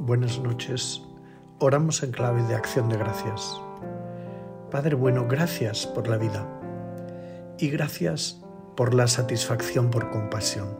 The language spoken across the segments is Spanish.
Buenas noches. Oramos en clave de acción de gracias. Padre bueno, gracias por la vida y gracias por la satisfacción por compasión.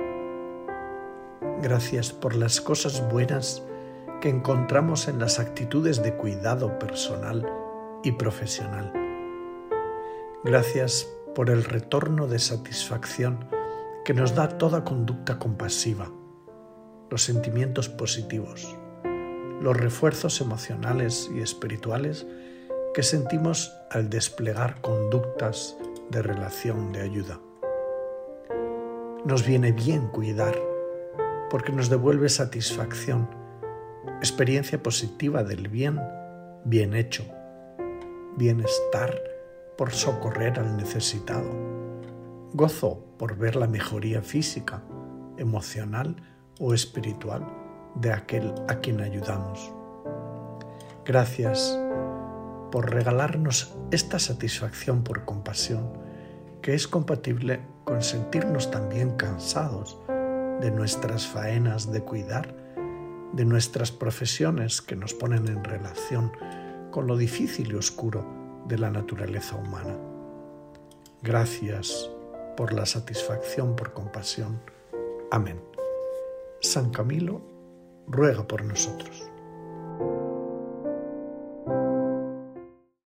Gracias por las cosas buenas que encontramos en las actitudes de cuidado personal y profesional. Gracias por el retorno de satisfacción que nos da toda conducta compasiva, los sentimientos positivos, los refuerzos emocionales y espirituales que sentimos al desplegar conductas de relación de ayuda. Nos viene bien cuidar porque nos devuelve satisfacción, experiencia positiva del bien hecho, bienestar por socorrer al necesitado, gozo por ver la mejoría física, emocional o espiritual de aquel a quien ayudamos. Gracias por regalarnos esta satisfacción por compasión que es compatible con sentirnos también cansados de nuestras faenas de cuidar, de nuestras profesiones que nos ponen en relación con lo difícil y oscuro de la naturaleza humana. Gracias por la satisfacción por compasión. Amén. San Camilo ruega por nosotros.